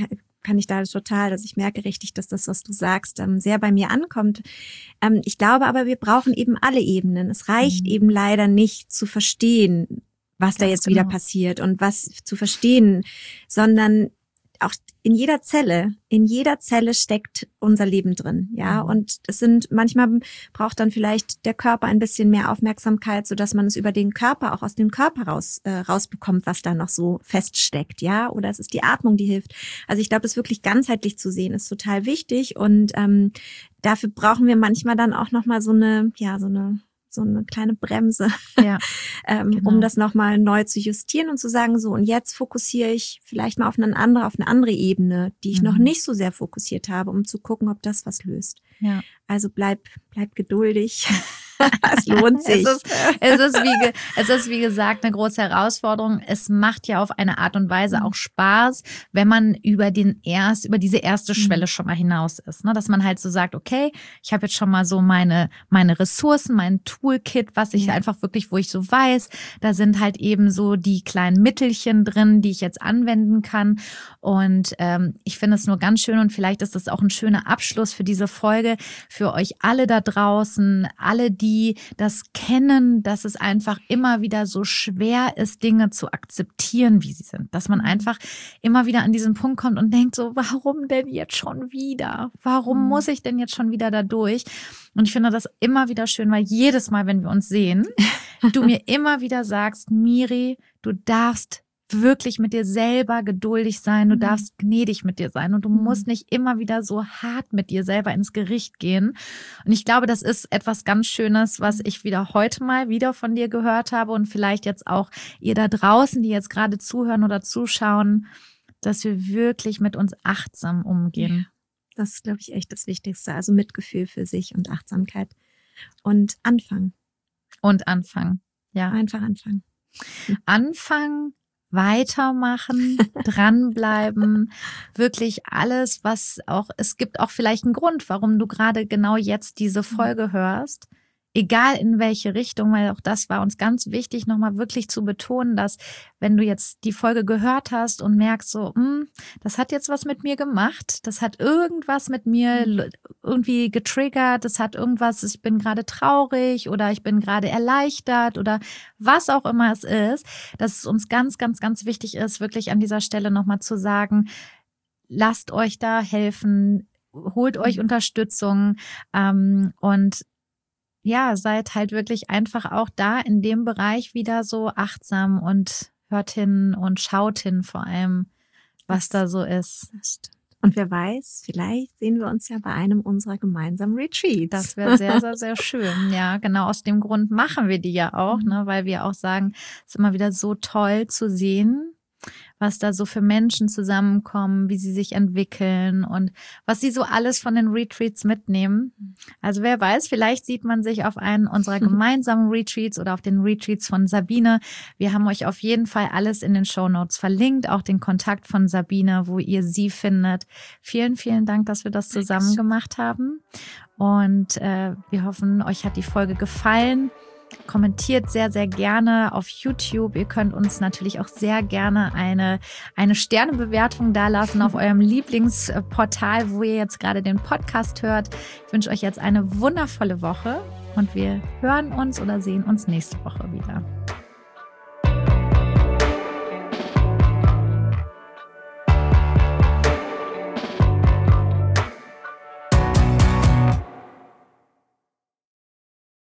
kann ich da total, also ich merke richtig, dass das, was du sagst, ähm, sehr bei mir ankommt. Ähm, ich glaube aber, wir brauchen eben alle Ebenen. Es reicht mhm. eben leider nicht zu verstehen, was Ganz da jetzt genau. wieder passiert und was zu verstehen, sondern auch in jeder Zelle, in jeder Zelle steckt unser Leben drin, ja. Mhm. Und es sind, manchmal braucht dann vielleicht der Körper ein bisschen mehr Aufmerksamkeit, so dass man es über den Körper, auch aus dem Körper raus, äh, rausbekommt, was da noch so feststeckt, ja. Oder es ist die Atmung, die hilft. Also ich glaube, es wirklich ganzheitlich zu sehen, ist total wichtig. Und ähm, dafür brauchen wir manchmal dann auch nochmal so eine, ja, so eine, so eine kleine Bremse, ja, ähm, genau. um das nochmal neu zu justieren und zu sagen, so, und jetzt fokussiere ich vielleicht mal auf eine andere, auf eine andere Ebene, die ich mhm. noch nicht so sehr fokussiert habe, um zu gucken, ob das was löst. Ja. Also bleib, bleib geduldig. Es lohnt sich. Es ist, es, ist wie, es ist, wie gesagt, eine große Herausforderung. Es macht ja auf eine Art und Weise auch Spaß, wenn man über den erst, über diese erste Schwelle schon mal hinaus ist. Ne? Dass man halt so sagt, okay, ich habe jetzt schon mal so meine, meine Ressourcen, mein Toolkit, was ich ja. einfach wirklich, wo ich so weiß, da sind halt eben so die kleinen Mittelchen drin, die ich jetzt anwenden kann. Und ähm, ich finde es nur ganz schön und vielleicht ist das auch ein schöner Abschluss für diese Folge, für euch alle da draußen, alle, die die das kennen, dass es einfach immer wieder so schwer ist, Dinge zu akzeptieren, wie sie sind. Dass man einfach immer wieder an diesen Punkt kommt und denkt so, warum denn jetzt schon wieder? Warum muss ich denn jetzt schon wieder da durch? Und ich finde das immer wieder schön, weil jedes Mal, wenn wir uns sehen, du mir immer wieder sagst, Miri, du darfst wirklich mit dir selber geduldig sein, du darfst gnädig mit dir sein und du musst nicht immer wieder so hart mit dir selber ins Gericht gehen. Und ich glaube, das ist etwas ganz Schönes, was ich wieder heute mal wieder von dir gehört habe und vielleicht jetzt auch ihr da draußen, die jetzt gerade zuhören oder zuschauen, dass wir wirklich mit uns achtsam umgehen. Ja, das ist, glaube ich, echt das Wichtigste. Also Mitgefühl für sich und Achtsamkeit und anfangen. Und anfangen, ja. Einfach anfangen. Anfangen. Weitermachen, dranbleiben, wirklich alles, was auch, es gibt auch vielleicht einen Grund, warum du gerade genau jetzt diese Folge hörst, egal in welche Richtung, weil auch das war uns ganz wichtig, nochmal wirklich zu betonen, dass wenn du jetzt die Folge gehört hast und merkst so, hm, das hat jetzt was mit mir gemacht, das hat irgendwas mit mir irgendwie getriggert, das hat irgendwas, ich bin gerade traurig oder ich bin gerade erleichtert oder was auch immer es ist, dass es uns ganz, ganz, ganz wichtig ist, wirklich an dieser Stelle nochmal zu sagen, lasst euch da helfen, holt euch Unterstützung ähm, und ja, seid halt wirklich einfach auch da in dem Bereich wieder so achtsam und hört hin und schaut hin vor allem, was das, da so ist. Das stimmt. Und wer weiß, vielleicht sehen wir uns ja bei einem unserer gemeinsamen Retreats. Das wäre sehr, sehr, sehr schön. Ja, genau aus dem Grund machen wir die ja auch, mhm. ne, weil wir auch sagen, es ist immer wieder so toll zu sehen, was da so für Menschen zusammenkommen, wie sie sich entwickeln und was sie so alles von den Retreats mitnehmen. Also wer weiß, vielleicht sieht man sich auf einen unserer gemeinsamen Retreats oder auf den Retreats von Sabine. Wir haben euch auf jeden Fall alles in den Shownotes verlinkt, auch den Kontakt von Sabine, wo ihr sie findet. Vielen, vielen Dank, dass wir das zusammen gemacht haben. Und äh, wir hoffen, euch hat die Folge gefallen. Kommentiert sehr, sehr gerne auf YouTube. Ihr könnt uns natürlich auch sehr gerne eine, eine Sternebewertung dalassen auf eurem Lieblingsportal, wo ihr jetzt gerade den Podcast hört. Ich wünsche euch jetzt eine wundervolle Woche und wir hören uns oder sehen uns nächste Woche wieder.